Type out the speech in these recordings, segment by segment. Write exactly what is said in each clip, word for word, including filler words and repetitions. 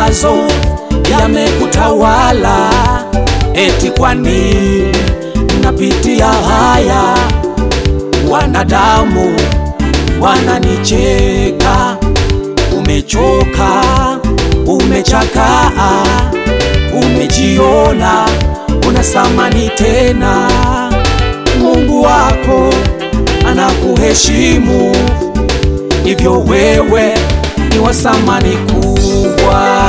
mawazo yamekutawala, eti kwa nini napitia haya? Wanadamu wananicheka. Umechoka, umechakaa, umejiona una thamani tena. Mungu wako anakuheshimu, hivyo wewe ni wa thamani kubwa.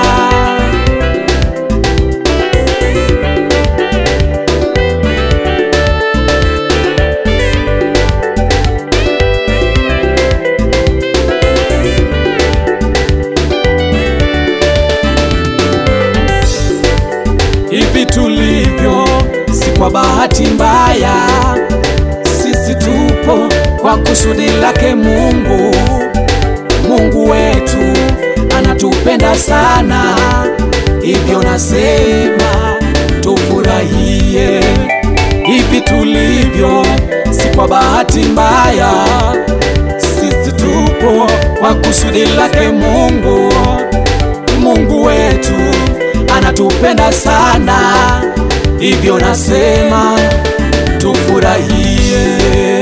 Hivi tulivyo si kwa bahati mbaya, sisi tupo kwa kusudi lake Mungu. Mungu wetu anatupenda sana, hivyo nasema tufurahie. Hivi tulivyo si kwa bahati mbaya, sisi tupo kwa kusudi lake Mungu. Mungu wetu anatupenda sana, hivyo nasema tufurahie.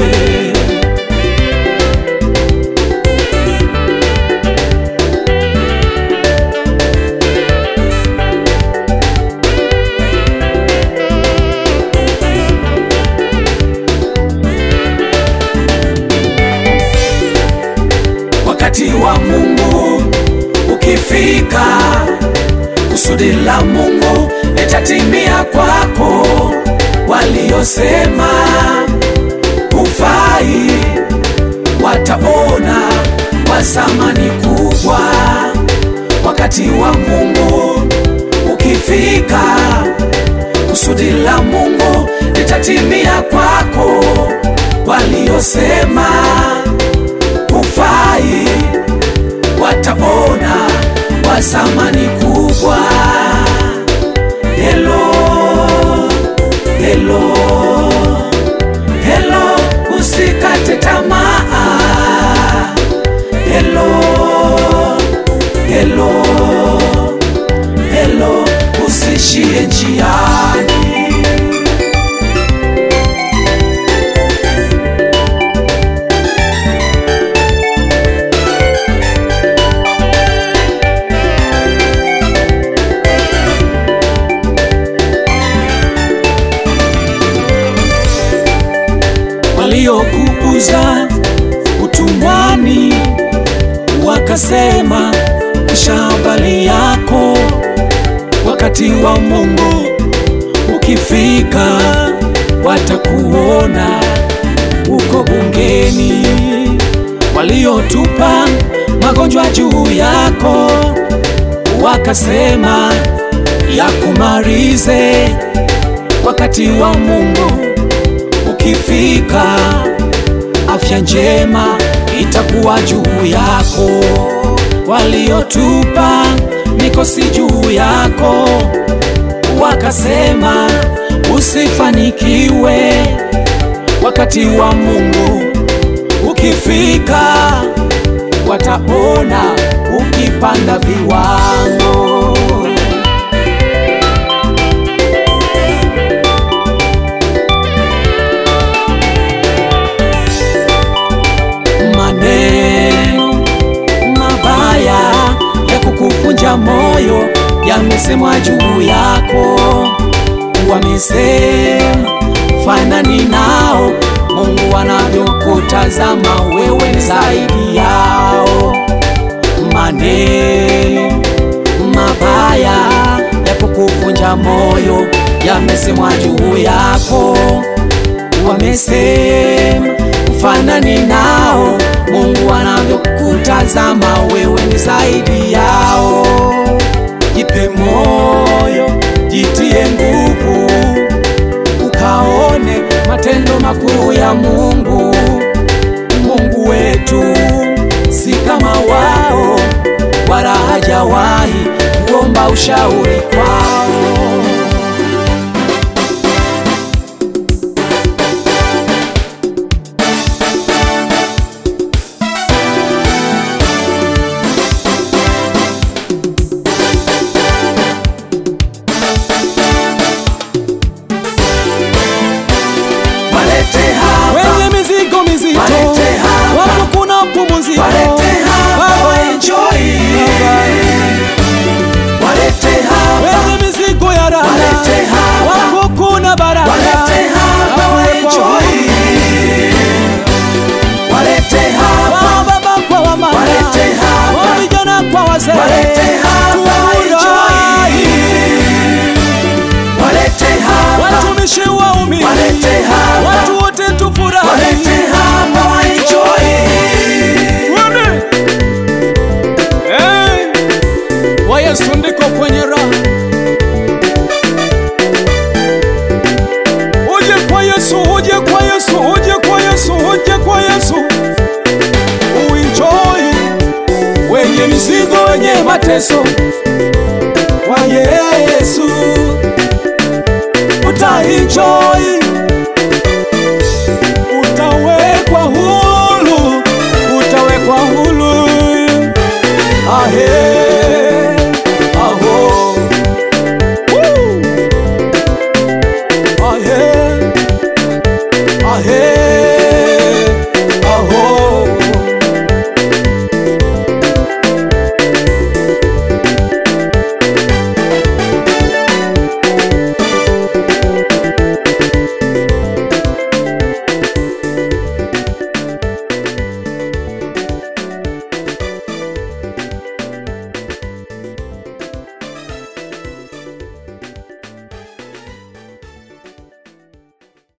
Wakati wa Mungu ukifika, kusudi la Mungu litatimia kwako. Waliosema hufai wataona wa thamani kubwa. Wakati wa Mungu ukifika, kusudi la Mungu litatimia kwako. Waliosema hufai wataona wa thamani kubwa. Hello, hello, hello, usikate tamaa. Hello, hello, hello, usishie njiani. Waliokuuza utumwani wakasema shambali yako. Wakati wa Mungu ukifika, watakuona uko bungeni. Waliotupa magonjwa juu yako wakasema yakumalize. Wakati wa Mungu ukifika, afya njema itakuwa juu yako. Waliotupa mikosi juu yako wakasema usifanikiwe. Wakati wa Mungu ukifika, wataona ukipanda viwango. Maneno mabaya ya kukufunja moyo yamesemwa juu yako. Wamesema fanani nao. Mungu anavyokutazama wewe ni zaidi yao. Maneno mabaya ya kukufunja moyo yamesemwa juu yako. Wamesema fanani nao. Mungu anavyokutazama wewe ni zaidi yao. Jipe moyo, jitie nguvu, ukaone matendo makuu ya Mungu. Mungu wetu si kama wao, wala hajawahi kuomba ushauri kwao. mateso kwa Yesu utaenjoy